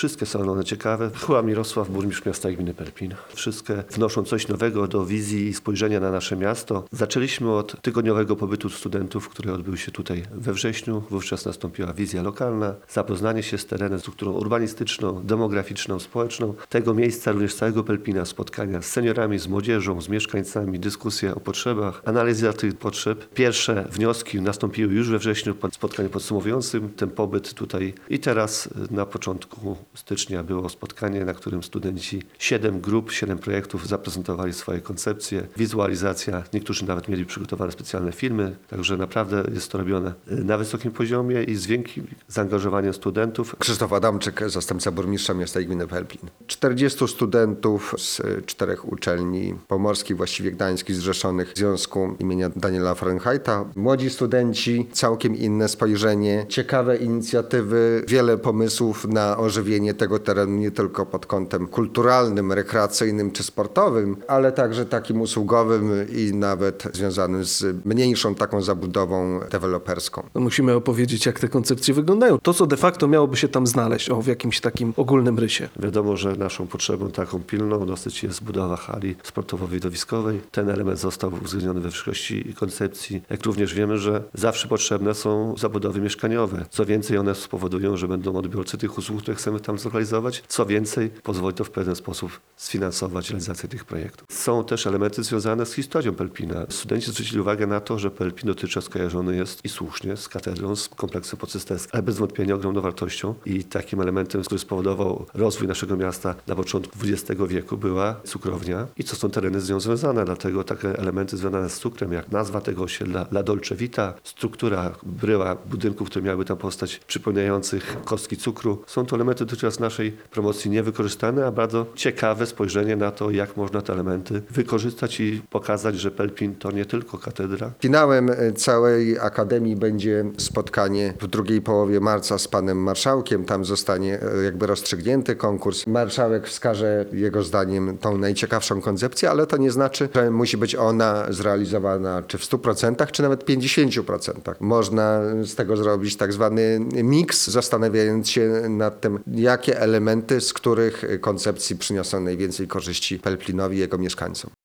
Wszystkie są one ciekawe. Chyba Mirosław, burmistrz miasta i gminy Pelplin. Wszystkie wnoszą coś nowego do wizji i spojrzenia na nasze miasto. Zaczęliśmy od tygodniowego pobytu studentów, który odbył się tutaj we wrześniu. Wówczas nastąpiła wizja lokalna, zapoznanie się z terenem, strukturą urbanistyczną, demograficzną, społeczną tego miejsca, również całego Pelplina, spotkania z seniorami, z młodzieżą, z mieszkańcami, dyskusje o potrzebach, analiza tych potrzeb. Pierwsze wnioski nastąpiły już we wrześniu po spotkaniu podsumowującym ten pobyt tutaj i teraz na początku stycznia było spotkanie, na którym studenci 7 grup, 7 projektów zaprezentowali swoje koncepcje, wizualizacja, niektórzy nawet mieli przygotowane specjalne filmy, także naprawdę jest to robione na wysokim poziomie i z wielkim zaangażowaniem studentów. Krzysztof Adamczyk, zastępca burmistrza miasta i gminy Pelplin. 40 studentów z 4 uczelni pomorskich, właściwie gdańskich, zrzeszonych w Związku imienia Daniela Fahrenheita. Młodzi studenci, całkiem inne spojrzenie, ciekawe inicjatywy, wiele pomysłów na ożywienie tego terenu nie tylko pod kątem kulturalnym, rekreacyjnym czy sportowym, ale także takim usługowym i nawet związanym z mniejszą taką zabudową deweloperską. No musimy opowiedzieć, jak te koncepcje wyglądają. To, co de facto miałoby się tam znaleźć, w jakimś takim ogólnym rysie. Wiadomo, że naszą potrzebą taką pilną dosyć jest budowa hali sportowo-widowiskowej. Ten element został uwzględniony we wszystkości koncepcji. Jak również wiemy, że zawsze potrzebne są zabudowy mieszkaniowe. Co więcej, one spowodują, że będą odbiorcy tych usług, które chcemy tam zlokalizować. Co więcej, pozwoli to w pewien sposób sfinansować realizację tych projektów. Są też elementy związane z historią Pelplina. Studenci zwrócili uwagę na to, że Pelplin dotychczas kojarzony jest i słusznie z katedrą, z kompleksem pocysterskim, ale bez wątpienia ogromną wartością i takim elementem, który spowodował rozwój naszego miasta na początku XX wieku była cukrownia i co są tereny z nią związane. Dlatego takie elementy związane z cukrem, jak nazwa tego osiedla La Dolce Vita, struktura bryła budynków, które miały tam powstać, przypominających kostki cukru. Są to elementy dotychczas naszej promocji niewykorzystane, a bardzo ciekawe spojrzenie na to, jak można te elementy wykorzystać i pokazać, że Pelplin to nie tylko katedra. Finałem całej Akademii będzie spotkanie w drugiej połowie marca z panem marszałkiem. Tam zostanie jakby rozstrzygnięty konkurs. Marszałek wskaże jego zdaniem tą najciekawszą koncepcję, ale to nie znaczy, że musi być ona zrealizowana czy w 100%, czy nawet 50%. Można z tego zrobić tak zwany miks, zastanawiając się nad tym, jakie elementy z których koncepcji przyniosą najwięcej korzyści Pelplinowi i jego mieszkańcom.